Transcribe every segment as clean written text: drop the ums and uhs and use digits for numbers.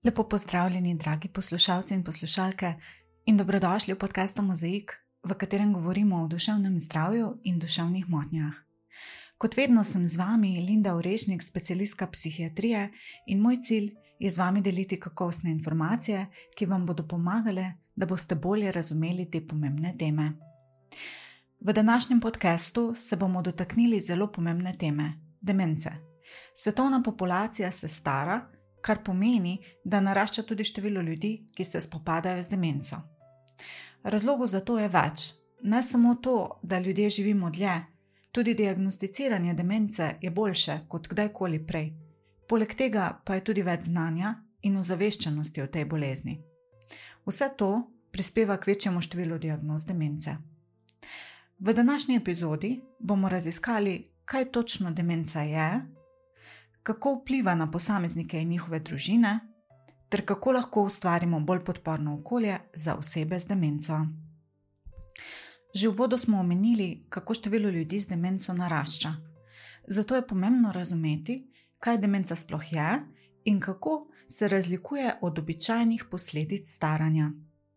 Lepo pozdravljeni, dragi poslušalci in poslušalke, in dobrodošli v podcastu Mozaik, v katerem govorimo o duševnem zdravju in duševnih motnjah. Kot vedno sem z vami Linda Orešnik, specialistka psihiatrije, in moj cilj je z vami deliti kakovostne informacije, ki vam bodo pomagale, da boste bolje razumeli te pomembne teme. V današnjem podcastu se bomo dotaknili zelo pomembne teme – demence. Svetovna populacija se stara, kar pomeni, da narašča tudi število ljudi, ki se spopadajo z demenco. Razlogov za to je več. Ne samo to, da ljudje živimo dlje, tudi diagnosticiranje demence je boljše kot kdajkoli prej. Poleg tega pa je tudi več znanja in ozaveščenosti o tej bolezni. Vse to prispeva k večjemu številu diagnoz demence. V današnji epizodi bomo raziskali, kaj točno demenca je, kako vpliva na posameznike in njihove družine, ter kako lahko ustvarimo bolj podporno okolje za osebe z demenco. Že v uvodu smo omenili, kako število ljudi z demenco narašča. Zato je pomembno razumeti, kaj demenca sploh je in kako se razlikuje od običajnih posledic staranja.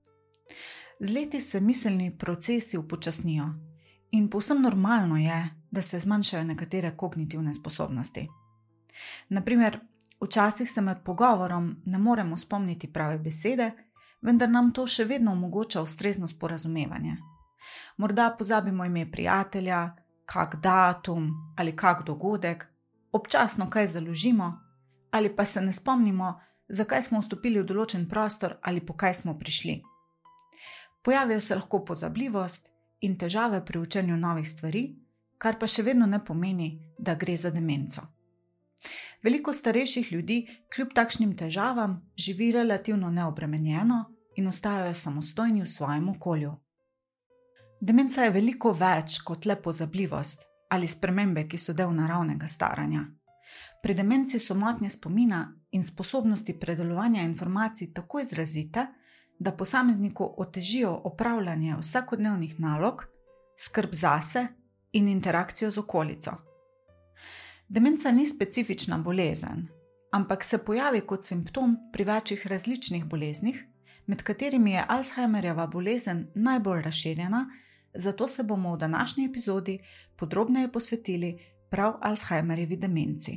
Z leti se miselni procesi upočasnijo in povsem normalno je, da se zmanjšajo nekatere kognitivne sposobnosti. Naprimer, včasih se med pogovorom ne moremo spomniti prave besede, vendar nam to še vedno omogoča ustrezno sporazumevanje. Morda pozabimo ime prijatelja, kak datum ali kak dogodek, občasno kaj založimo ali pa se ne spomnimo, zakaj smo vstopili v določen prostor ali po kaj smo prišli. Pojavijo se lahko pozabljivost in težave pri učenju novih stvari, kar pa še vedno ne pomeni, da gre za demenco. Veliko starejših ljudi kljub takšnim težavam živi relativno neobremenjeno in ostajajo samostojni v svojem okolju. Demenca je veliko več kot le pozabljivost ali spremembe, ki so del naravnega staranja. Pri demenci so motnje spomina in sposobnosti predelovanja informacij tako izrazite, da posamezniku otežijo opravljanje vsakodnevnih nalog, skrb zase in interakcijo z okolico. Demenca ni specifična bolezen, ampak se pojavi kot simptom pri večjih različnih boleznih, med katerimi je Alzheimerjeva bolezen najbolj razširjena, zato se bomo v današnji epizodi podrobneje posvetili prav Alzheimerjevi demenci.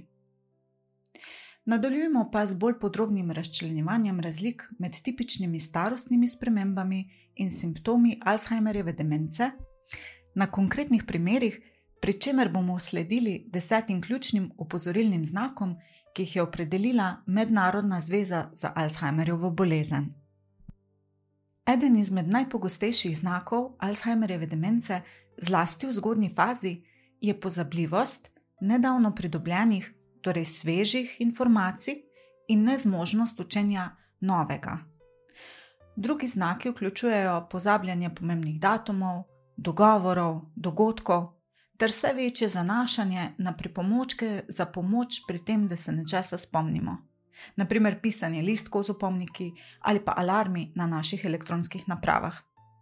Nadaljujemo pa z bolj podrobnim razčlenjevanjem razlik med tipičnimi starostnimi spremembami in simptomi Alzheimerjeve demence na konkretnih primerih, pri čemer bomo sledili 10 ključnim opozorilnim znakom, ki jih je opredelila Mednarodna zveza za Alzheimerjevo bolezen. Eden izmed najpogostejših znakov Alzheimerjeve demence, zlasti v zgodnji fazi, je pozabljivost nedavno pridobljenih, torej svežih informacij in nezmožnost učenja novega. Drugi znaki vključujejo pozabljanje pomembnih datumov, dogovorov, dogodkov, ter vse večje zanašanje na pripomočke za pomoč pri tem, da se nečesa spomnimo. Naprimer pisanje listkov z opomniki ali pa alarmi na naših elektronskih napravah.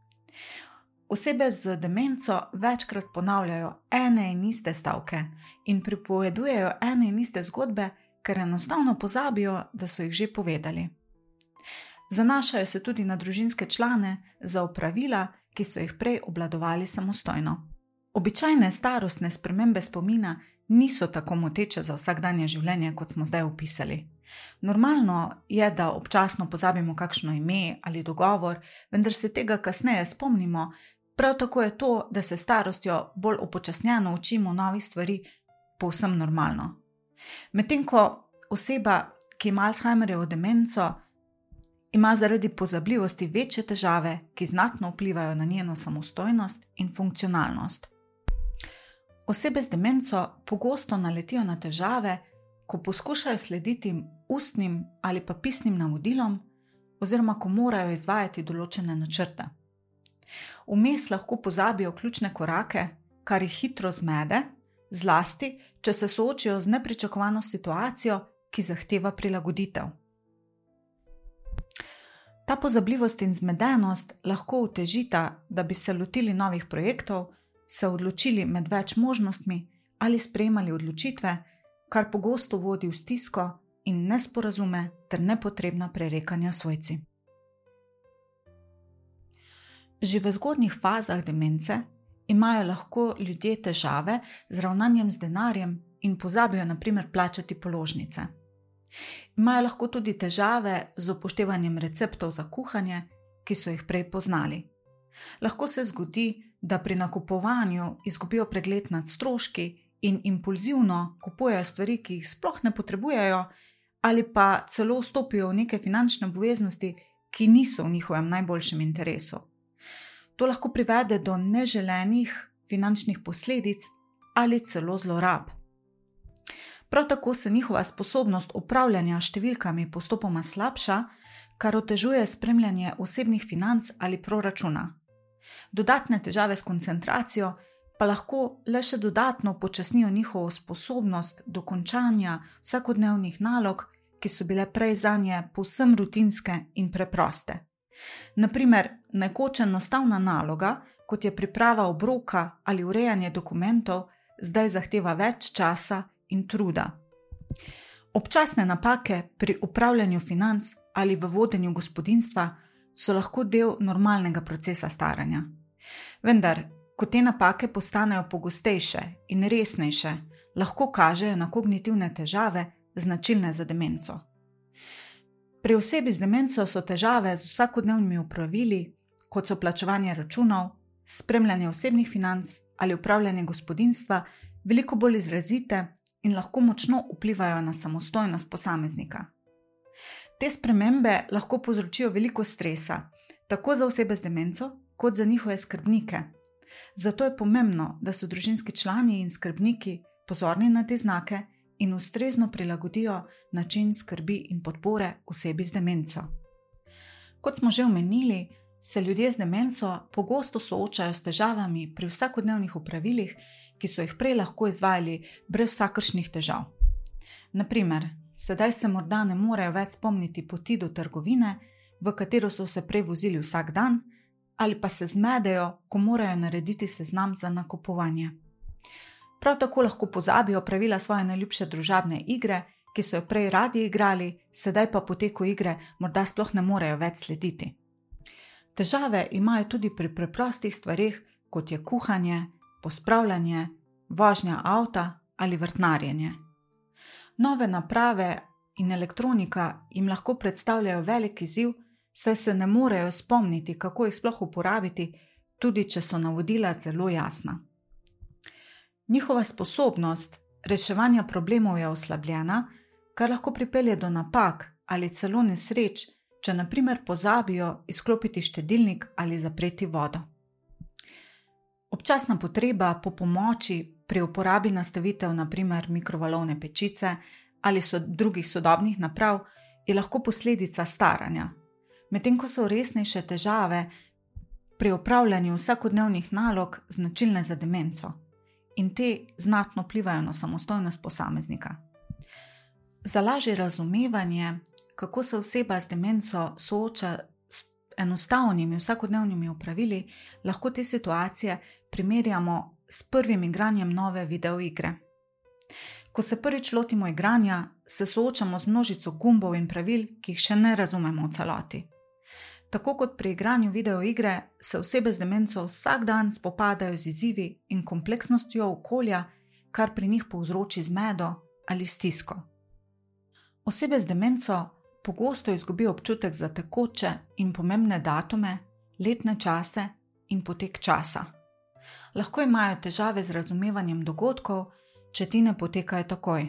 Osebe z demenco večkrat ponavljajo ene in iste stavke in pripovedujejo ene in iste zgodbe, ker enostavno pozabijo, da so jih že povedali. Zanašajo se tudi na družinske člane za opravila, ki so jih prej obvladovali samostojno. Običajne starostne spremembe spomina niso tako moteče za vsakdanje življenje, kot smo zdaj opisali. Normalno je, da občasno pozabimo kakšno ime ali dogovor, vendar se tega kasneje spomnimo. Prav tako je to, da se starostjo bolj upočasnjeno učimo novih stvari, povsem normalno. Medtem ko oseba, ki ima Alzheimerjevo demenco, ima zaradi pozabljivosti večje težave, ki znatno vplivajo na njeno samostojnost in funkcionalnost. Osebe z demenco pogosto naletijo na težave, ko poskušajo slediti ustnim ali pa pisnim navodilom oziroma ko morajo izvajati določene načrte. Vmes lahko pozabijo ključne korake, kar jih hitro zmede, zlasti, če se soočijo z nepričakovano situacijo, ki zahteva prilagoditev. Ta pozabljivost in zmedenost lahko otežita, da bi se lotili novih projektov, se odločili med več možnostmi ali sprejemali odločitve, kar pogosto vodi v stisko in nesporazume ter nepotrebna prerekanja s svojci. Že v zgodnjih fazah demence imajo lahko ljudje težave z ravnanjem z denarjem in pozabijo na primer plačati položnice. Imajo lahko tudi težave z upoštevanjem receptov za kuhanje, ki so jih prej poznali. Lahko se zgodi, da pri nakupovanju izgubijo pregled nad stroški in impulzivno kupujejo stvari, ki jih sploh ne potrebujejo, ali pa celo vstopijo v neke finančne obveznosti, ki niso v njihovem najboljšem interesu. To lahko privede do neželenih finančnih posledic ali celo zlorab. Prav tako se njihova sposobnost upravljanja številkami postopoma slabša, kar otežuje spremljanje osebnih financ ali proračuna. Dodatne težave s koncentracijo pa lahko le še dodatno upočasnijo njihovo sposobnost dokončanja vsakodnevnih nalog, ki so bile prej zanje povsem rutinske in preproste. Na primer, nekoč enostavna naloga, kot je priprava obroka ali urejanje dokumentov, zdaj zahteva več časa in truda. Občasne napake pri upravljanju financ ali v vodenju gospodinjstva so lahko del normalnega procesa staranja. Vendar, ko te napake postanejo pogostejše in resnejše, lahko kažejo na kognitivne težave, značilne za demenco. Pri osebi z demenco so težave z vsakodnevnimi opravili, kot so plačevanje računov, spremljanje osebnih financ ali upravljanje gospodinjstva, veliko bolj izrazite in lahko močno vplivajo na samostojnost posameznika. Te spremembe lahko povzročijo veliko stresa, tako za osebe z demenco, kot za njihove skrbnike. Zato je pomembno, da so družinski člani in skrbniki pozorni na te znake in ustrezno prilagodijo način skrbi in podpore osebi z demenco. Kot smo že omenili, se ljudje z demenco pogosto soočajo s težavami pri vsakodnevnih opravilih, ki so jih prej lahko izvajali brez vsakršnih težav. Na primer, sedaj se morda ne morejo več spomniti poti do trgovine, v katero so se prej vozili vsak dan, ali pa se zmedejo, ko morajo narediti seznam za nakupovanje. Prav tako lahko pozabijo pravila svoje najljubše družabne igre, ki so jo prej radi igrali, sedaj pa po teku igre morda sploh ne morejo več slediti. Težave imajo tudi pri preprostih stvareh, kot je kuhanje, pospravljanje, vožnja avta ali vrtnarjenje. Nove naprave in elektronika jim lahko predstavljajo velik izziv, saj se ne morejo spomniti, kako jih sploh uporabiti, tudi če so navodila zelo jasna. Njihova sposobnost reševanja problemov je oslabljena, kar lahko pripelje do napak ali celo nesreč, če na primer pozabijo izklopiti štedilnik ali zapreti vodo. Občasna potreba po pomoči pri uporabi nastavitev, na primer mikrovalovne pečice ali drugih sodobnih naprav, je lahko posledica staranja. Medtem ko so resnejše težave pri opravljanju vsakodnevnih nalog značilne za demenco in te znatno vplivajo na samostojnost posameznika. Za lažje razumevanje, kako se oseba z demenco sooča s enostavnimi vsakodnevnimi opravili, lahko te situacije primerjamo s prvim igranjem nove videoigre. Ko se prvič lotimo igranja, se soočamo z množico gumbov in pravil, ki jih še ne razumemo v celoti. Tako kot pri igranju videoigre se osebe z demenco vsak dan spopadajo z izzivi in kompleksnostjo okolja, kar pri njih povzroči zmedo ali stisko. Osebe z demenco pogosto izgubijo občutek za tekoče in pomembne datume, letne čase in potek časa. Lahko imajo težave z razumevanjem dogodkov, če ti ne potekajo takoj.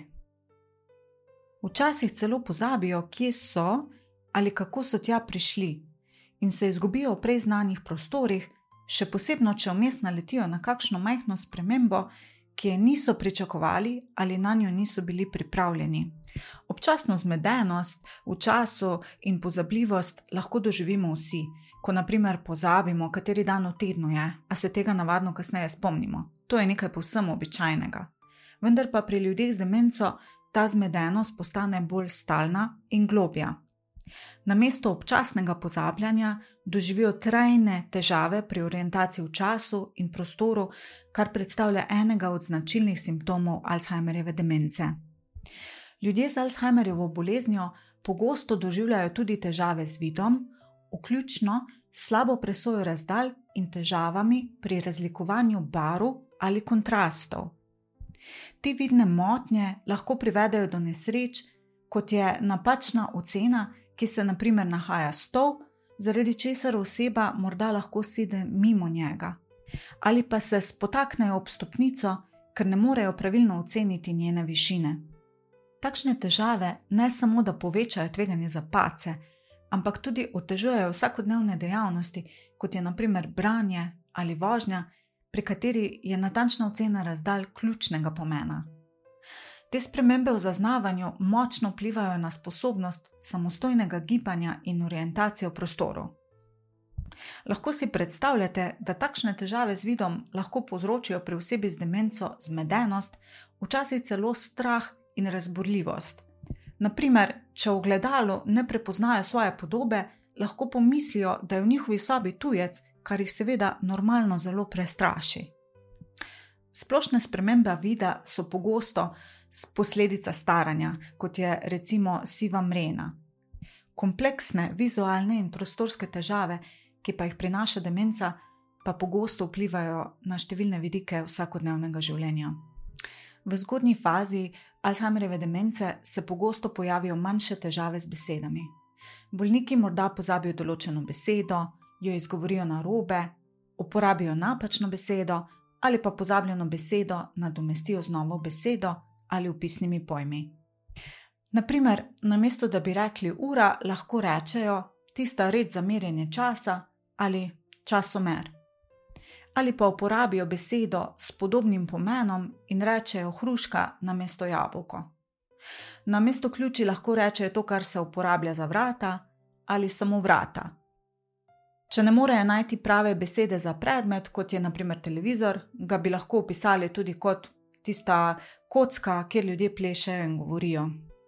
Včasih celo pozabijo, kje so ali kako so tja prišli in se izgubijo v prej znanih prostorih, še posebno, če vmes naletijo na kakšno majhno spremembo, ki je niso pričakovali ali na njo niso bili pripravljeni. Občasno zmedenost v času in pozabljivost lahko doživimo vsi, ko na primer pozabimo, kateri dan v tednu je, a se tega navadno kasneje spomnimo. To je nekaj povsem običajnega. Vendar pa pri ljudeh z demenco ta zmedenost postane bolj stalna in globja. Namesto občasnega pozabljanja doživijo trajne težave pri orientaciji v času in prostoru, kar predstavlja enega od značilnih simptomov Alzheimerjeve demence. Ljudje z Alzheimerjevo boleznijo pogosto doživljajo tudi težave z vidom, vključno s slabo presojo razdalj in težavami pri razlikovanju barv ali kontrastov. Te vidne motnje lahko privedejo do nesreč, kot je napačna ocena, ki se na primer nahaja stol, zaradi česar oseba morda lahko sede mimo njega, ali pa se spotaknejo ob stopnico, ker ne morejo pravilno oceniti njene višine. Takšne težave ne samo, da povečajo tveganje za padce, ampak tudi otežujejo vsakodnevne dejavnosti, kot je na primer branje ali vožnja, pri kateri je natančna ocena razdalj ključnega pomena. Te spremembe v zaznavanju močno vplivajo na sposobnost samostojnega gibanja in orientacije v prostoru. Lahko si predstavljate, da takšne težave z vidom lahko povzročijo pri osebi z demenco zmedenost, včasih celo strah in razburljivost. Na primer, če v ogledalu ne prepoznajo svoje podobe, lahko pomislijo, da je v njihovi sobi tujec, kar jih seveda normalno zelo prestraši. Splošne spremembe vida so pogosto posledica staranja, kot je recimo siva mrena. Kompleksne vizualne in prostorske težave, ki pa jih prinaša demenca, pa pogosto vplivajo na številne vidike vsakodnevnega življenja. V zgodnji fazi Alzheimerjeve demence se pogosto pojavijo manjše težave z besedami. Bolniki morda pozabijo določeno besedo, jo izgovorijo narobe, uporabijo napačno besedo ali pa pozabljeno besedo nadomestijo z novo besedo ali vpisnimi pojmi. Na primer, namesto da bi rekli ura, lahko rečejo tista reč za merjenje časa ali časomer. Ali pa uporabijo besedo s podobnim pomenom in rečejo hruška namesto jabolko. Namesto ključi lahko rečejo to, kar se uporablja za vrata ali samo vrata. Če ne morejo najti prave besede za predmet, kot je na primer televizor, ga bi lahko opisali tudi kot tista kocka, kjer ljudje plešejo in govorijo.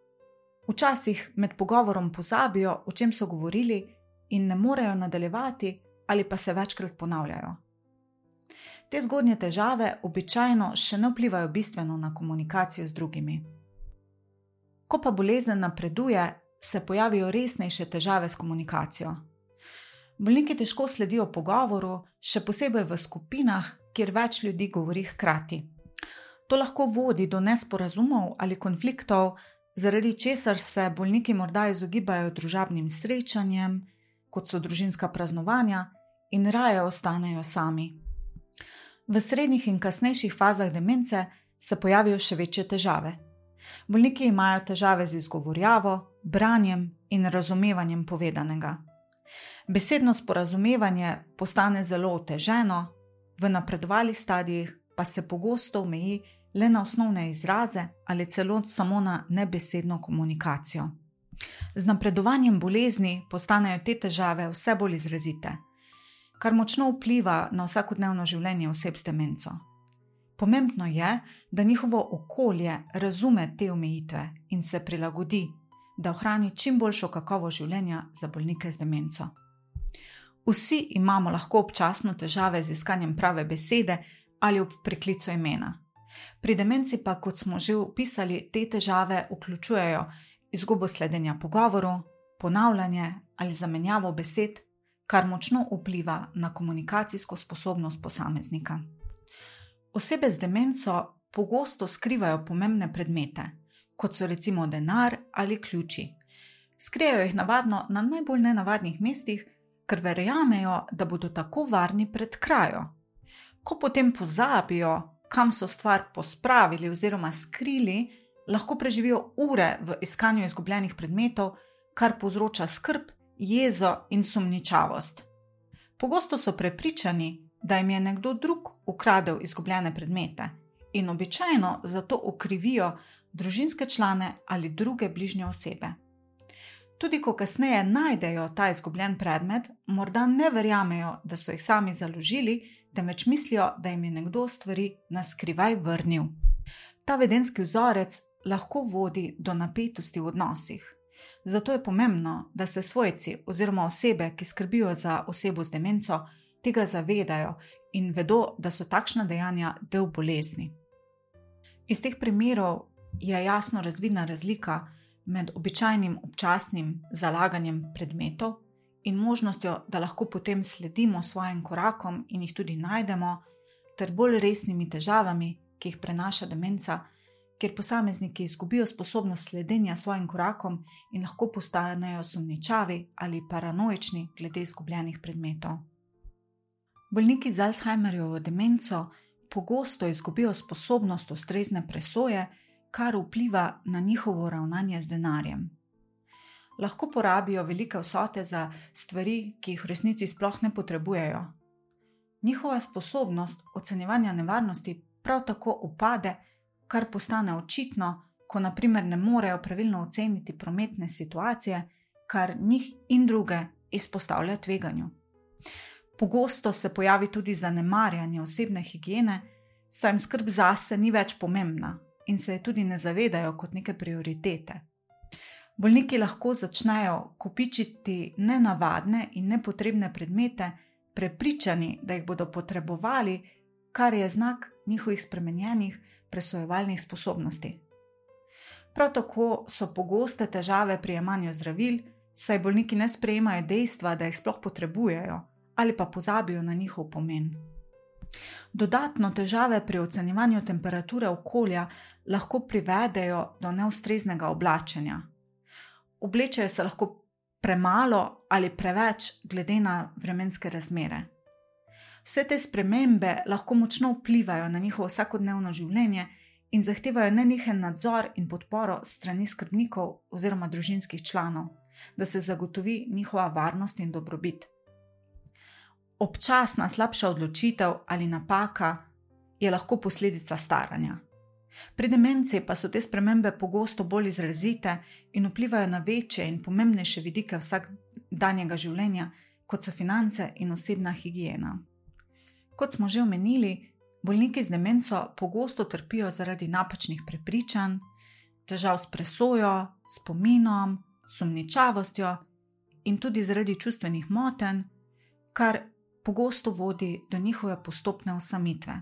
Včasih med pogovorom pozabijo, o čem so govorili in ne morejo nadaljevati ali pa se večkrat ponavljajo. Te zgodnje težave običajno še ne vplivajo bistveno na komunikacijo z drugimi. Ko pa bolezen napreduje, se pojavijo resnejše težave s komunikacijo. Bolniki težko sledijo pogovoru, še posebej v skupinah, kjer več ljudi govori hkrati. To lahko vodi do nesporazumov ali konfliktov, zaradi česar se bolniki morda izogibajo družabnim srečanjem, kot so družinska praznovanja, in raje ostanejo sami. V srednjih in kasnejših fazah demence se pojavijo še večje težave. Bolniki imajo težave z izgovorjavo, branjem in razumevanjem povedanega. Besedno sporazumevanje postane zelo oteženo, v napredovalih stadijih pa se pogosto omeji le na osnovne izraze ali celo samo na nebesedno komunikacijo. Z napredovanjem bolezni postanejo te težave vse bolj izrazite, kar močno vpliva na vsakodnevno življenje oseb s demenco. Pomembno je, da njihovo okolje razume te omejitve in se prilagodi, da ohrani čim boljšo kakovost življenja za bolnike z demenco. Vsi imamo lahko občasno težave z iskanjem prave besede ali ob priklicu imena. Pri demenci pa, kot smo že opisali, te težave vključujejo izgubo sledenja pogovoru, ponavljanje ali zamenjavo besed, kar močno vpliva na komunikacijsko sposobnost posameznika. Osebe z demenco pogosto skrivajo pomembne predmete, kot so recimo denar ali ključi. Skrijejo jih navadno na najbolj nenavadnih mestih, ker verjamejo, da bodo tako varni pred krajo. Ko potem pozabijo, kam so stvar pospravili oziroma skrili, lahko preživijo ure v iskanju izgubljenih predmetov, kar povzroča skrb, jezo in sumničavost. Pogosto so prepričani, da jim je nekdo drug ukradel izgubljene predmete in običajno zato okrivijo družinske člane ali druge bližnje osebe. Tudi ko kasneje najdejo ta izgubljen predmet, morda ne verjamejo, da so jih sami založili, temveč mislijo, da jim je nekdo stvari na skrivaj vrnil. Ta vedenjski vzorec lahko vodi do napetosti v odnosih. Zato je pomembno, da se svojci oziroma osebe, ki skrbijo za osebo z demenco, tega zavedajo in vedo, da so takšna dejanja del bolezni. Iz teh primerov je jasno razvidna razlika med običajnim občasnim zalaganjem predmetov in možnostjo, da lahko potem sledimo svojim korakom in jih tudi najdemo, ter bolj resnimi težavami, ki jih prenaša demenca, kjer posamezniki izgubijo sposobnost sledenja svojim korakom in lahko postanejo sumničavi ali paranoični glede izgubljenih predmetov. Bolniki z Alzheimerjevo demenco pogosto izgubijo sposobnost ustrezne presoje, kar vpliva na njihovo ravnanje z denarjem. Lahko porabijo velike vsote za stvari, ki jih v resnici sploh ne potrebujejo. Njihova sposobnost ocenjevanja nevarnosti prav tako upade, kar postane očitno, ko na primer ne morejo pravilno oceniti prometne situacije, kar njih in druge izpostavlja tveganju. Pogosto se pojavi tudi zanemarjanje osebne higiene, saj jim skrb zase ni več pomembna in se je tudi ne zavedajo kot neke prioritete. Bolniki lahko začnejo kopičiti nenavadne in nepotrebne predmete, prepričani, da jih bodo potrebovali, kar je znak njihovih spremenjenih presojevalnih sposobnosti. Prav tako so pogoste težave pri jemanju zdravil, saj bolniki ne sprejemajo dejstva, da jih sploh potrebujejo ali pa pozabijo na njihov pomen. Dodatno težave pri ocenjevanju temperature okolja lahko privedejo do neustreznega oblačenja. Oblečejo se lahko premalo ali preveč glede na vremenske razmere. Vse te spremembe lahko močno vplivajo na njihovo vsakodnevno življenje in zahtevajo nenehen nadzor in podporo s strani skrbnikov oziroma družinskih članov, da se zagotovi njihova varnost in dobrobit. Občasna slabša odločitev ali napaka je lahko posledica staranja. Pri demenci pa so te spremembe pogosto bolj izrazite in vplivajo na večje in pomembnejše vidike vsakdanjega življenja, kot so finance in osebna higiena. Kot smo že omenili, bolniki z demenco pogosto trpijo zaradi napačnih prepričanj, težav s presojo, spominom, sumničavostjo in tudi zaradi čustvenih motenj, kar pogosto vodi do njihove postopne osamitve.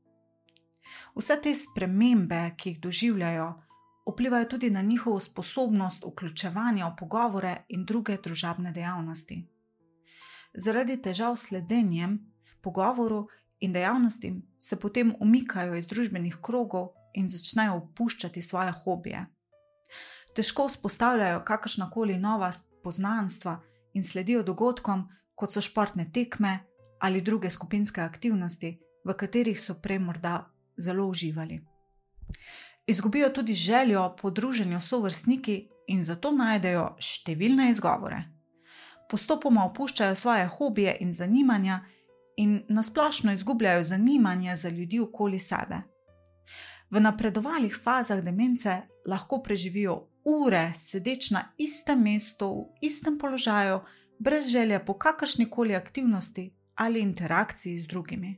Vse te spremembe, ki jih doživljajo, vplivajo tudi na njihovo sposobnost vključevanja v pogovore in druge družabne dejavnosti. Zaradi težav s sledenjem, pogovoru in dejavnostim se potem umikajo iz družbenih krogov in začnejo opuščati svoje hobije. Težko vzpostavljajo kakršnakoli nova poznanstva in sledijo dogodkom, kot so športne tekme ali druge skupinske aktivnosti, v katerih so prej morda zelo uživali. Izgubijo tudi željo po druženju s sovrstniki in zato najdejo številne izgovore. Postopoma opuščajo svoje hobije in zanimanja in nasplošno izgubljajo zanimanje za ljudi okoli sebe. V napredovalih fazah demence lahko preživijo ure sedeč na istem mestu, v istem položaju, brez želje po kakršnikoli aktivnosti ali interakciji z drugimi.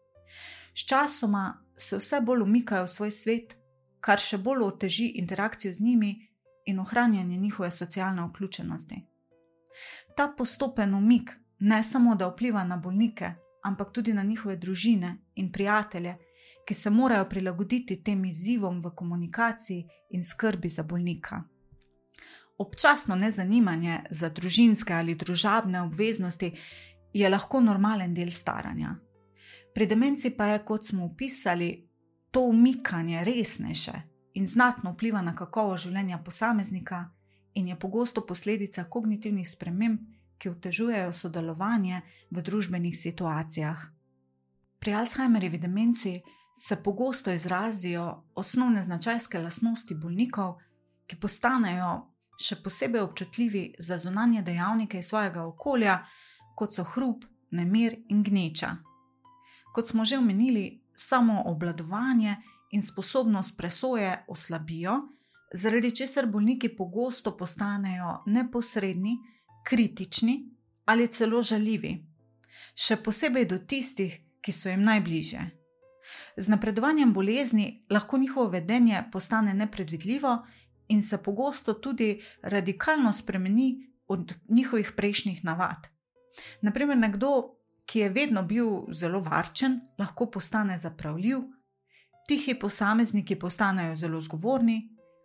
Sčasoma se vse bolj umikajo v svoj svet, kar še bolj oteži interakcijo z njimi in ohranjanje njihove socialne vključenosti. Ta postopen umik ne samo da vpliva na bolnike, ampak tudi na njihove družine in prijatelje, ki se morajo prilagoditi tem izzivom v komunikaciji in skrbi za bolnika. Občasno nezanimanje za družinske ali družabne obveznosti je lahko normalen del staranja. Pri demenci pa je, kot smo opisali, to umikanje resnejše in znatno vpliva na kakovost življenja posameznika in je pogosto posledica kognitivnih sprememb, ki otežujejo sodelovanje v družbenih situacijah. Pri Alzheimerjevi demenci se pogosto izrazijo osnovne značajske lastnosti bolnikov, ki postanejo še posebej občutljivi za zunanje dejavnike iz svojega okolja, kot so hrup, nemir in gneča. Kot smo že omenili, samo obvladovanje in sposobnost presoje oslabijo, zaradi česar bolniki pogosto postanejo neposredni, kritični ali celo žaljivi, še posebej do tistih, ki so jim najbližje. Z napredovanjem bolezni lahko njihovo vedenje postane nepredvidljivo in se pogosto tudi radikalno spremeni od njihovih prejšnjih navad. Na primer, nekdo, ki je vedno bil zelo varčen, lahko postane zapravljiv, tihi posamezniki postanejo zelo zgovorni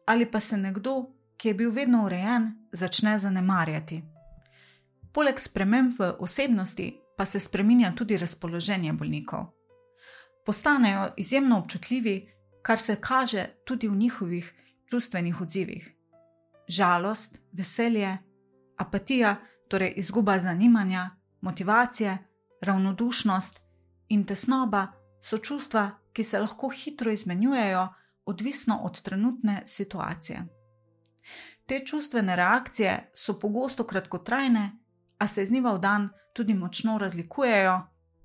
ali pa se nekdo, ki je bil vedno urejen, začne zanemarjati. Poleg sprememb v osebnosti pa se spreminja tudi razpoloženje bolnikov. Postanejo izjemno občutljivi, kar se kaže tudi v njihovih čustvenih odzivih. Žalost, veselje, apatija, torej izguba zanimanja, motivacije, ravnodušnost in tesnoba so čustva, ki se lahko hitro izmenjujejo, odvisno od trenutne situacije. Te čustvene reakcije so pogosto kratkotrajne, a se iz dneva v dan tudi močno razlikujejo,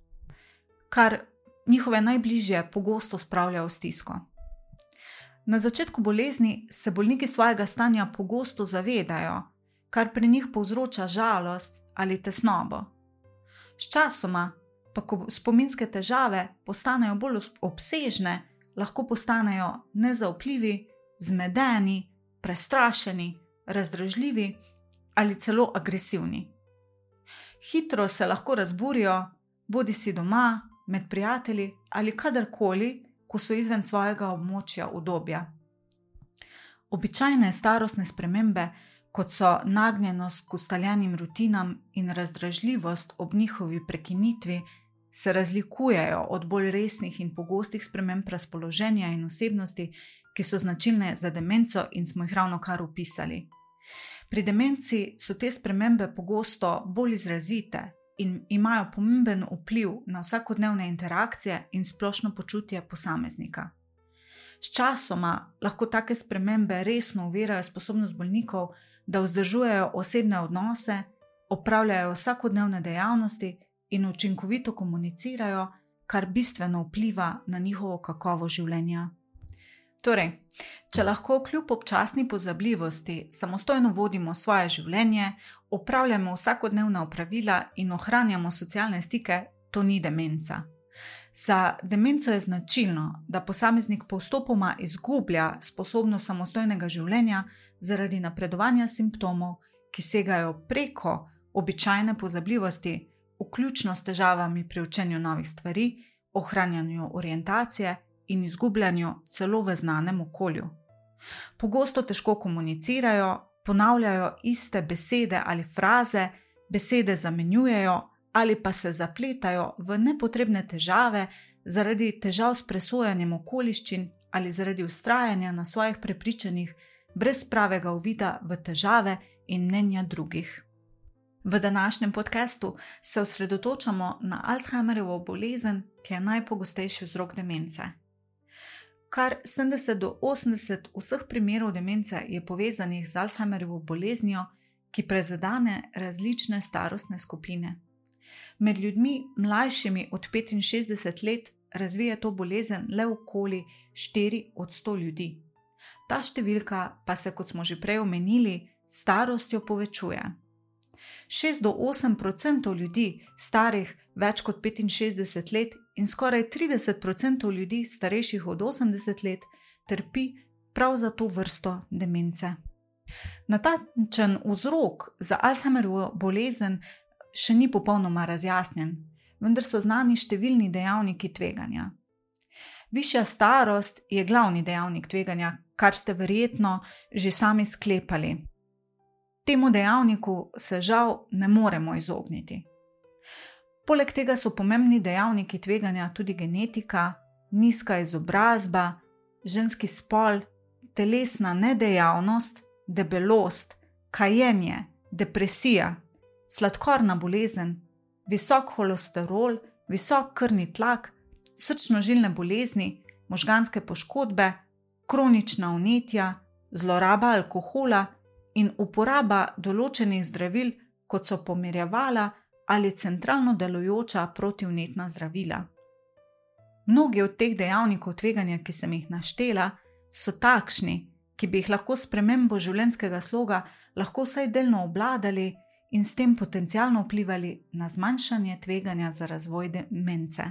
kar njihove najbližje pogosto spravlja v stisko. Na začetku bolezni se bolniki svojega stanja pogosto zavedajo, kar pri njih povzroča žalost ali tesnobo. Sčasoma pa, ko spominske težave postanejo bolj obsežne, lahko postanejo nezaupljivi, zmedeni, prestrašeni, razdražljivi ali celo agresivni. Hitro se lahko razburijo, bodisi doma, med prijatelji ali kadarkoli, ko so izven svojega območja udobja. Običajne starostne spremembe, kot so nagnjenost k ustaljenim rutinam in razdražljivost ob njihovi prekinitvi, se razlikujejo od bolj resnih in pogostih sprememb razpoloženja in osebnosti, ki so značilne za demenco in smo jih ravnokar opisali. Pri demenci so te spremembe pogosto bolj izrazite in imajo pomemben vpliv na vsakodnevne interakcije in splošno počutje posameznika. Sčasoma lahko take spremembe resno ovirajo sposobnost bolnikov, da vzdržujejo osebne odnose, opravljajo vsakodnevne dejavnosti in učinkovito komunicirajo, kar bistveno vpliva na njihovo kakovost življenja. Torej, če lahko kljub občasni pozabljivosti samostojno vodimo svoje življenje, opravljamo vsakodnevna opravila in ohranjamo socialne stike, to ni demenca. Za demenco je značilno, da posameznik postopoma izgublja sposobnost samostojnega življenja zaradi napredovanja simptomov, ki segajo preko običajne pozabljivosti, vključno s težavami pri učenju novih stvari, ohranjanju orientacije in izgubljanju celo v znanem okolju. Pogosto težko komunicirajo, ponavljajo iste besede ali fraze, besede zamenjujejo ali pa se zapletajo v nepotrebne težave zaradi težav s presojanjem okoliščin ali zaradi vztrajanja na svojih prepričanjih brez pravega uvida v težave in mnenja drugih. V današnjem podcastu se osredotočamo na Alzheimerjevo bolezen, ki je najpogostejši vzrok demence. Kar 70 do 80 vseh primerov demence je povezanih z Alzheimerjevo boleznijo, ki prizadene različne starostne skupine. Med ljudmi mlajšimi od 65 let razvije to bolezen le okoli 4 od 100 ljudi. Ta številka pa se, kot smo že prej omenili, starostjo povečuje. 6 do 8% ljudi starih več kot 65 let in skoraj 30% ljudi starejših od 80 let trpi prav za to vrsto demence. Natančen vzrok za Alzheimerjevo bolezen še ni popolnoma razjasnjen, vendar so znani številni dejavniki tveganja. Višja starost je glavni dejavnik tveganja, kar ste verjetno že sami sklepali. Temu dejavniku se žal ne moremo izogniti. Poleg tega so pomembni dejavniki tveganja tudi genetika, nizka izobrazba, ženski spol, telesna nedejavnost, debelost, kajenje, depresija, sladkorna bolezen, visok holesterol, visok krvni tlak, srčno-žilne bolezni, možganske poškodbe, kronična vnetja, zloraba alkohola in uporaba določenih zdravil, kot so pomirjevala ali centralno delujoča protivnetna zdravila. Mnogi od teh dejavnikov tveganja, ki sem jih naštela, so takšni, ki bi jih lahko s spremembo življenjskega sloga lahko vsaj delno obvladali in s tem potencialno vplivali na zmanjšanje tveganja za razvoj demence.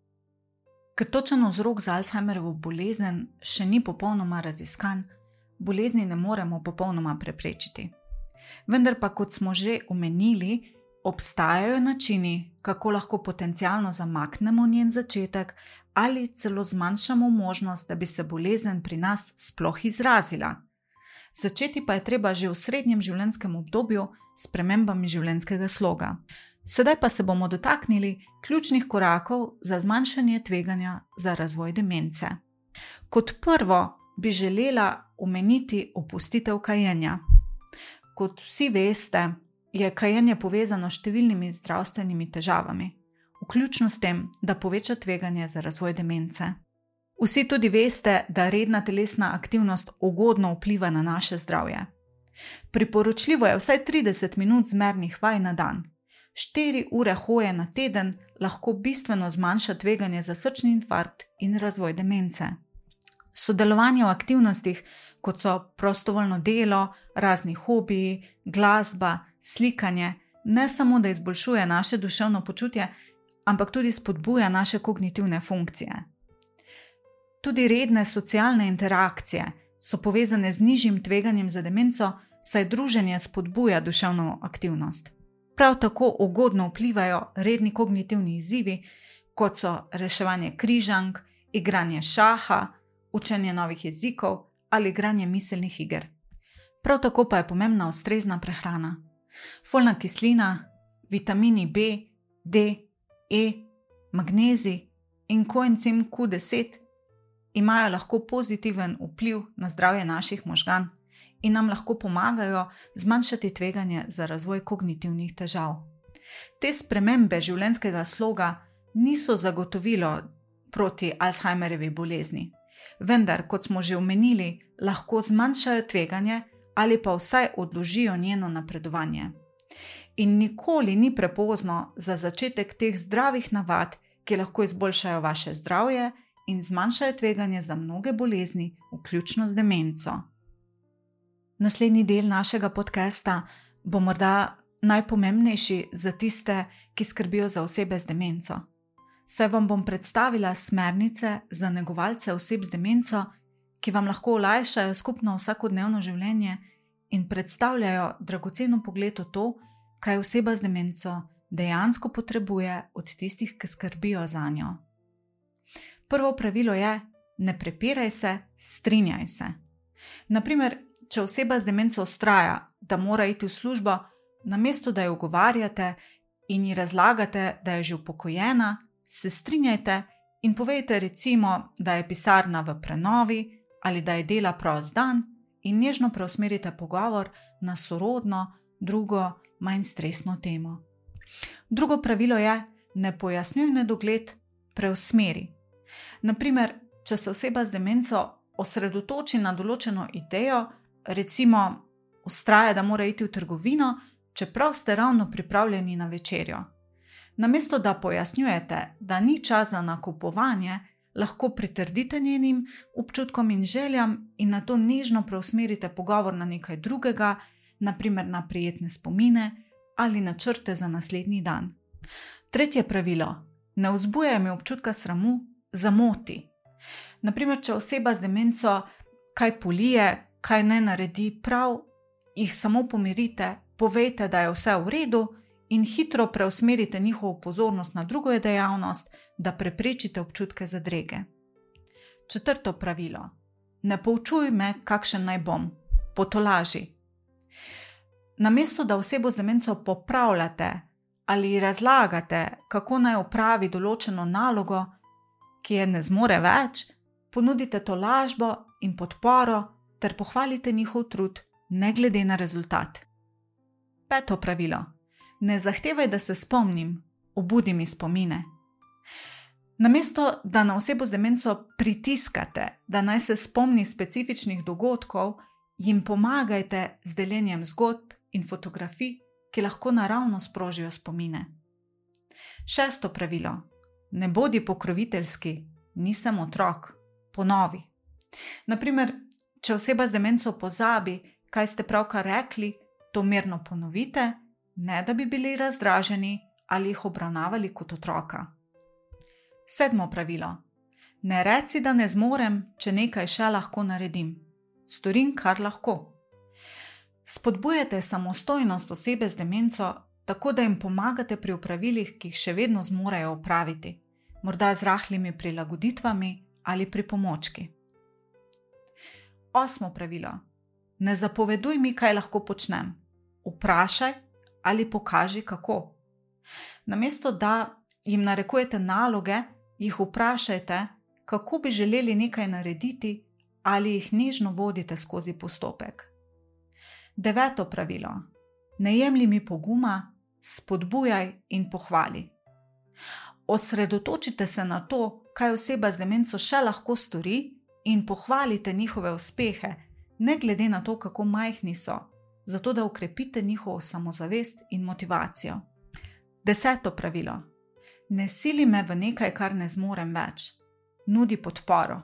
Ker točen vzrok za Alzheimerjevo bolezen še ni popolnoma raziskan, bolezni ne moremo popolnoma preprečiti. Vendar pa, kot smo že omenili, obstajajo načini, kako lahko potencialno zamaknemo njen začetek ali celo zmanjšamo možnost, da bi se bolezen pri nas sploh izrazila. začeti pa je treba že v srednjem življenjskem obdobju s spremembami življenjskega sloga. Sedaj pa se bomo dotaknili ključnih korakov za zmanjšanje tveganja za razvoj demence. Kot prvo bi želela omeniti opustitev kajenja. Kot vsi veste, je kajenje povezano s številnimi zdravstvenimi težavami, vključno s tem, da poveča tveganje za razvoj demence. Vsi tudi veste, da redna telesna aktivnost ugodno vpliva na naše zdravje. Priporočljivo je vsaj 30 minut zmernih vaj na dan. 4 ure hoje na teden lahko bistveno zmanjša tveganje za srčni infarkt in razvoj demence. Sodelovanje v aktivnostih, kot so prostovoljno delo, razni hobiji, glasba, slikanje, ne samo da izboljšuje naše duševno počutje, ampak tudi spodbuja naše kognitivne funkcije. Tudi redne socialne interakcije so povezane z nižjim tveganjem za demenco, saj druženje spodbuja duševno aktivnost. Prav tako ugodno vplivajo redni kognitivni izzivi, kot so reševanje križank, igranje šaha, učenje novih jezikov ali igranje miselnih iger. Prav tako pa je pomembna ustrezna prehrana. Folna kislina, vitamini B, D, E, magnezij in koencim Q10 imajo lahko pozitiven vpliv na zdravje naših možgan in nam lahko pomagajo zmanjšati tveganje za razvoj kognitivnih težav. Te spremembe življenjskega sloga niso zagotovilo proti Alzheimerjevi bolezni, vendar, kot smo že omenili, lahko zmanjšajo tveganje ali pa vsaj odložijo njeno napredovanje. In nikoli ni prepozno za začetek teh zdravih navad, ki lahko izboljšajo vaše zdravje in zmanjšajo tveganje za mnoge bolezni, vključno z demenco. Naslednji del našega podcasta bo morda najpomembnejši za tiste, ki skrbijo za osebe z demenco. Saj vam bom predstavila smernice za negovalce oseb z demenco, ki vam lahko olajšajo skupno vsakodnevno življenje in predstavljajo dragocen pogled v to, kaj oseba z demenco dejansko potrebuje od tistih, ki skrbijo zanjo. Prvo pravilo je: ne prepiraj se, strinjaj se. Naprimer, če oseba z demenco vztraja, da mora iti v službo, namesto da jo ugovarjate in ji razlagate, da je že upokojena, se strinjajte in povejte recimo, da je pisarna v prenovi ali da je dela prost dan in nežno preusmerite pogovor na sorodno, drugo, manj stresno temo. Drugo pravilo je: ne pojasnjuj nedogled, preusmeri. Naprimer, če se oseba z demenco osredotoči na določeno idejo, recimo vztraja, da mora iti v trgovino, čeprav ste ravno pripravljeni na večerjo. Namesto da pojasnjujete, da ni čas za nakupovanje, lahko pritrdite njenim občutkom in željam in nato nežno preusmerite pogovor na nekaj drugega, naprimer na prijetne spomine ali načrte za naslednji dan. Tretje pravilo: ne vzbujaj mi občutka sramu, zamoti. Naprimer, če oseba z demenco kaj polije, kaj ne naredi prav, jih samo pomirite, povejte, da je vse v redu in hitro preusmerite njihovo pozornost na drugo dejavnost, da preprečite občutke zadrege. Četrto pravilo: ne poučuj me, kakšen naj bom, potolaži. Namesto da osebo z demenco popravljate ali ji razlagate, kako naj opravi določeno nalogo, ki je ne zmore več, ponudite tolažbo in podporo ter pohvalite njihov trud, ne glede na rezultat. Peto pravilo: ne zahtevaj, da se spomnim, obudi mi spomine. Namesto da na osebo z demenco pritiskate, da naj se spomni specifičnih dogodkov, jim pomagajte z deljenjem zgodb in fotografij, ki lahko naravno sprožijo spomine. Šesto pravilo: ne bodi pokroviteljski, nisem otrok, ponovi. Naprimer, če oseba z demenco pozabi, kaj ste pravkar rekli, to mirno ponovite, ne da bi bili razdraženi ali jih obravnavali kot otroka. Sedmo pravilo: ne reci, da ne zmorem, če nekaj še lahko naredim. Storim, kar lahko. Spodbujate samostojnost osebe z demenco, tako da jim pomagate pri opravilih, ki jih še vedno zmorejo opraviti, morda z rahlimi prilagoditvami ali pripomočki. Osmo pravilo: Ne zapoveduj mi, kaj lahko počnem. Vprašaj ali pokaži, kako. Namesto da jim narekujete naloge, jih vprašajte, kako bi želeli nekaj narediti ali jih nežno vodite skozi postopek. 9. pravilo. Ne jemlji mi poguma, spodbujaj in pohvali. Osredotočite se na to, kaj oseba z demenco še lahko stori in pohvalite njihove uspehe, ne glede na to, kako majhni so, zato da okrepite njihovo samozavest in motivacijo. 10. pravilo. Ne sili me v nekaj, kar ne zmorem več. Nudi podporo.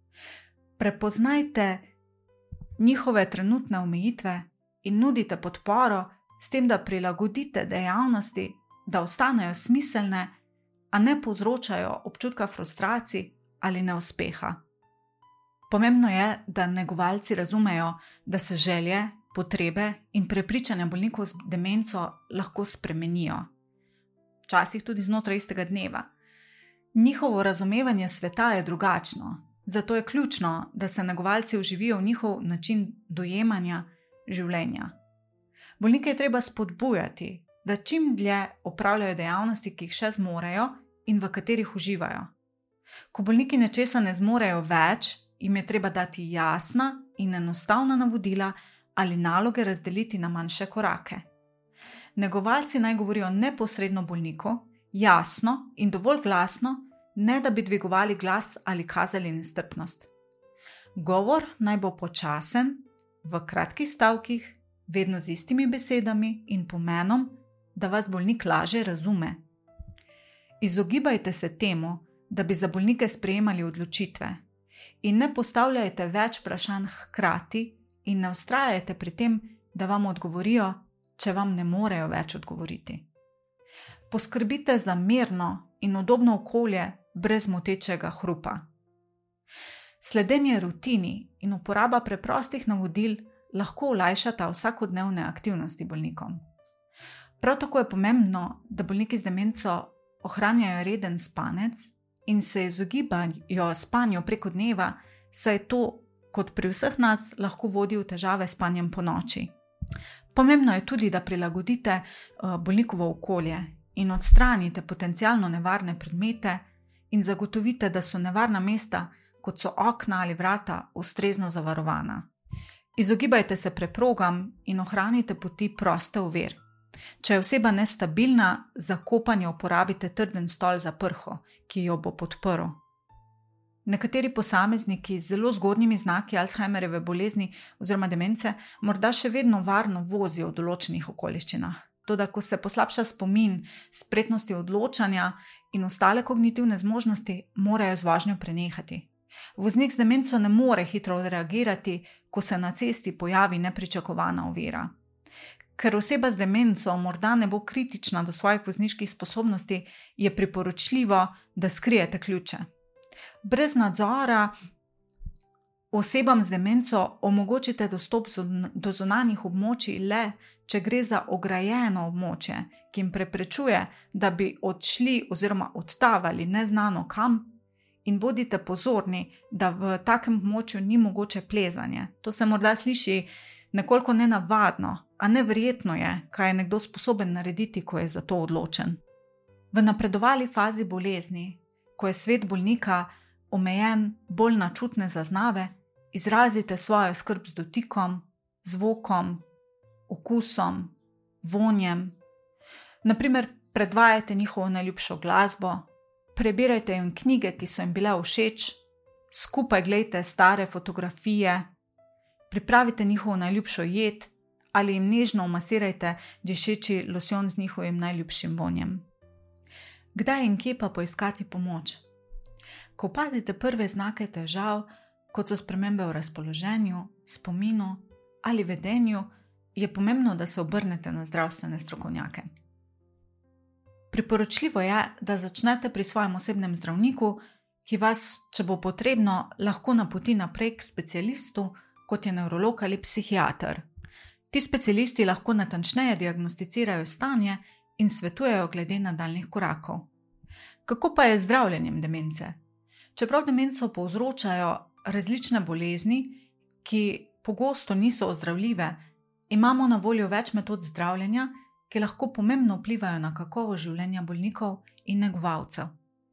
Prepoznajte njihove trenutne omejitve in nudite podporo s tem, da prilagodite dejavnosti, da ostanejo smiselne, a ne povzročajo občutka frustracij ali neuspeha. Pomembno je, da negovalci razumejo, da se želje, potrebe in prepričanja bolnikov z demenco lahko spremenijo. Včasih tudi znotraj istega dneva. Njihovo razumevanje sveta je drugačno, zato je ključno, da se negovalci vživijo v njihov način dojemanja življenja. Bolnike je treba spodbujati, da čim dlje opravljajo dejavnosti, ki jih še zmorejo in v katerih uživajo. Ko bolniki nečesa ne zmorejo več, jim je treba dati jasna in enostavna navodila ali naloge razdeliti na manjše korake. Negovalci naj govorijo neposredno bolniku, jasno in dovolj glasno, ne da bi dvigovali glas ali kazali nestrpnost. Govor naj bo počasen, v kratkih stavkih, vedno z istimi besedami in pomenom, da vas bolnik lažje razume. Izogibajte se temu, da bi za bolnike sprejemali odločitve in ne postavljajte več vprašanj hkrati in ne vztrajajte pri tem, da vam odgovorijo, če vam ne morejo več odgovoriti. Poskrbite za mirno in udobno okolje brez motečega hrupa. Sledenje rutini in uporaba preprostih navodil lahko olajšata vsakodnevne aktivnosti bolnikom. Prav tako je pomembno, da bolniki z demenco ohranjajo reden spanec in se izogibajo spanju preko dneva, saj to, kot pri vseh nas, lahko vodi v težave s spanjem ponoči. Pomembno je tudi, da prilagodite bolnikovo okolje in odstranite potencialno nevarne predmete in zagotovite, da so nevarna mesta, kot so okna ali vrata, ustrezno zavarovana. Izogibajte se preprogam in ohranite poti proste ovir. Če je oseba nestabilna, za kopanje uporabite trden stol za prho, ki jo bo podprl. Nekateri posamezniki z zelo zgodnjimi znaki Alzheimerjeve bolezni oziroma demence morda še vedno varno vozijo v določenih okoliščinah. Toda ko se poslabša spomin, spretnosti odločanja in ostale kognitivne zmožnosti, morajo z vožnjo prenehati. Voznik z demenco ne more hitro odreagirati, ko se na cesti pojavi nepričakovana ovira. Ker oseba z demenco morda ne bo kritična do svojih vozniških sposobnosti, je priporočljivo, da skrijete ključe. Brez nadzora osebam z demenco omogočite dostop do zunanjih območij le, če gre za ograjeno območje, ki jim preprečuje, da bi odšli oziroma odtavali neznano kam, in bodite pozorni, da v takem območju ni mogoče plezanje. To se morda sliši nekoliko nenavadno, a neverjetno je, kaj je nekdo sposoben narediti, ko je za to odločen. V napredovali fazi bolezni, ko je svet bolnika omejen bolj na čutne zaznave, izrazite svojo skrb z dotikom, zvokom, okusom, vonjem. Naprimer, predvajajte njihovo najljubšo glasbo, prebirajte jim knjige, ki so jim bile všeč, skupaj gledajte stare fotografije, pripravite njihovo najljubšo jed ali jim nežno umasirajte dišeči losjon z njihovim najljubšim vonjem. Kdaj in kje pa poiskati pomoč? Ko opazite prve znake težav, kot so spremembe v razpoloženju, spominu ali vedenju, je pomembno, da se obrnete na zdravstvene strokovnjake. Priporočljivo je, da začnete pri svojem osebnem zdravniku, ki vas, če bo potrebno, lahko napoti naprej k specialistu, kot je nevrolog ali psihiater. Ti specialisti lahko natančneje diagnosticirajo stanje in svetujejo glede nadaljnjih korakov. Kako pa je z zdravljenjem demence? Čeprav demenco povzročajo različne bolezni, ki pogosto niso ozdravljive, imamo na voljo več metod zdravljenja, ki lahko pomembno vplivajo na kakovost življenja bolnikov in negovalcev.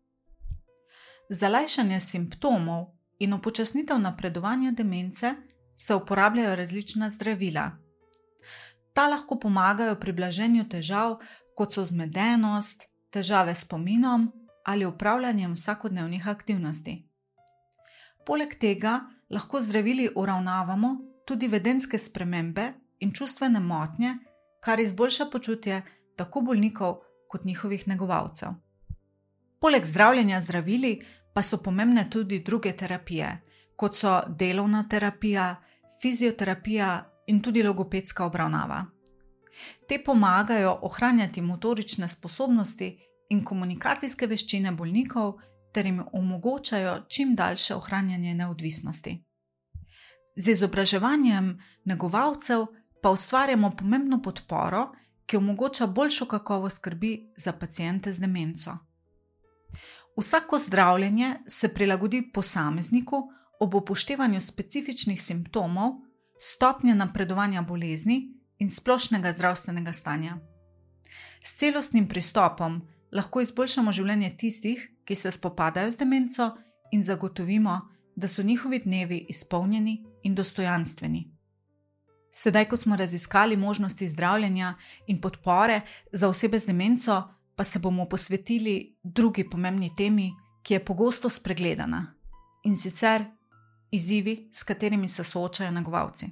Za lajšanje simptomov in upočasnitev napredovanja demence se uporabljajo različna zdravila. Ta lahko pomagajo pri blaženju težav, kot so zmedenost, težave s spominom ali upravljanjem vsakodnevnih aktivnosti. Poleg tega lahko zdravili uravnavamo tudi vedenjske spremembe in čustvene motnje, kar izboljša počutje tako bolnikov kot njihovih negovalcev. Poleg zdravljenja zdravili pa so pomembne tudi druge terapije, kot so delovna terapija, fizioterapija in tudi logopedska obravnava. Te pomagajo ohranjati motorične sposobnosti in komunikacijske veščine bolnikov ter jim omogočajo čim daljše ohranjanje neodvisnosti. Z izobraževanjem negovalcev pa ustvarjamo pomembno podporo, ki omogoča boljšo kakovost skrbi za paciente z demenco. Vsako zdravljenje se prilagodi posamezniku ob upoštevanju specifičnih simptomov, stopnje napredovanja bolezni in splošnega zdravstvenega stanja. S celostnim pristopom lahko izboljšamo življenje tistih, ki se spopadajo z demenco in zagotovimo, da so njihovi dnevi izpolnjeni in dostojanstveni. Sedaj, ko smo raziskali možnosti zdravljenja in podpore za osebe z demenco, pa se bomo posvetili drugi pomembni temi, ki je pogosto spregledana, in sicer izzivi, s katerimi se soočajo negovalci.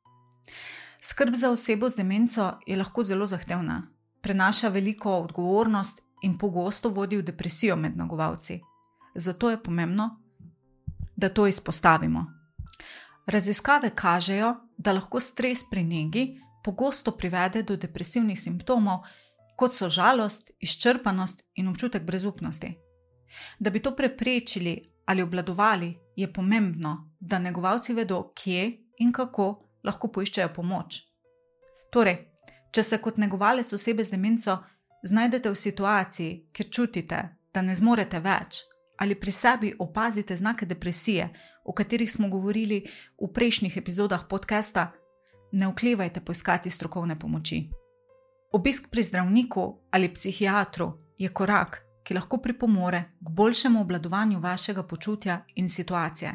Skrb za osebo z demenco je lahko zelo zahtevna, prenaša veliko odgovornost in pogosto vodi v depresijo med negovalci. Zato je pomembno, da to izpostavimo. Raziskave kažejo, da lahko stres pri negi pogosto privede do depresivnih simptomov, kot so žalost, izčrpanost in občutek brezupnosti. Da bi to preprečili ali obvladovali, je pomembno, da negovalci vedo, kje in kako lahko poiščejo pomoč. Torej, če se kot negovalec osebe z demenco znajdete v situaciji, kjer čutite, da ne zmorete več, ali pri sebi opazite znake depresije, o katerih smo govorili v prejšnjih epizodah podcasta, ne oklevajte poiskati strokovne pomoči. Obisk pri zdravniku ali psihiatru je korak, ki lahko pripomore k boljšemu obvladovanju vašega počutja in situacije.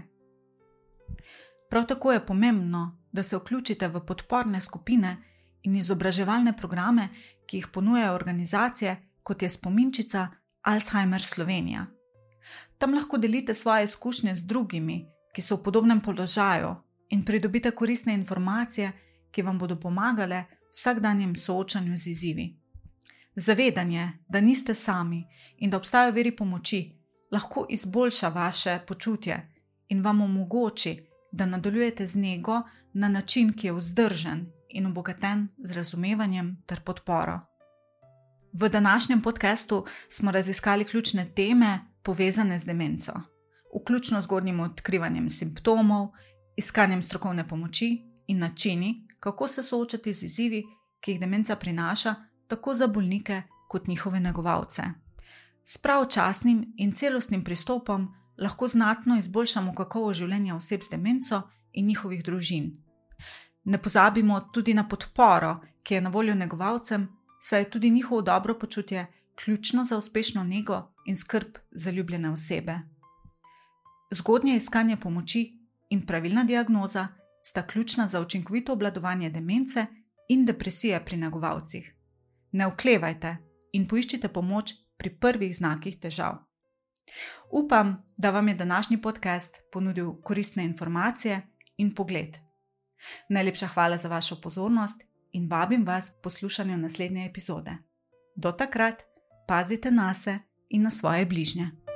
Prav tako je pomembno, da se vključite v podporne skupine in izobraževalne programe, ki jih ponujajo organizacije, kot je Spominčica Alzheimer Slovenija. Tam lahko delite svoje izkušnje z drugimi, ki so v podobnem položaju, in pridobite koristne informacije, ki vam bodo pomagale v vsakdanjem soočanju z izzivi. Zavedanje, da niste sami in da obstajajo viri pomoči, lahko izboljša vaše počutje in vam omogoči, da nadaljujete z nego na način, ki je vzdržen in obogaten z razumevanjem ter podporo. V današnjem podcastu smo raziskali ključne teme povezane z demenco, vključno z zgodnjim odkrivanjem simptomov, iskanjem strokovne pomoči in načini, kako se soočati z izzivi, ki jih demenca prinaša tako za bolnike kot njihove negovalce. S pravočasnim in celostnim pristopom lahko znatno izboljšamo kakovost življenja oseb z demenco in njihovih družin. Ne pozabimo tudi na podporo, ki je na voljo negovalcem, saj je tudi njihovo dobro počutje ključno za uspešno nego in skrb za ljubljene osebe. Zgodnje iskanje pomoči in pravilna diagnoza sta ključna za učinkovito obvladovanje demence in depresije pri negovalcih. Ne oklevajte in poiščite pomoč pri prvih znakih težav. Upam, da vam je današnji podcast ponudil koristne informacije in pogled. Najlepša hvala za vašo pozornost in vabim vas k poslušanju naslednje epizode. Do takrat pazite nase in na svoje bližnje.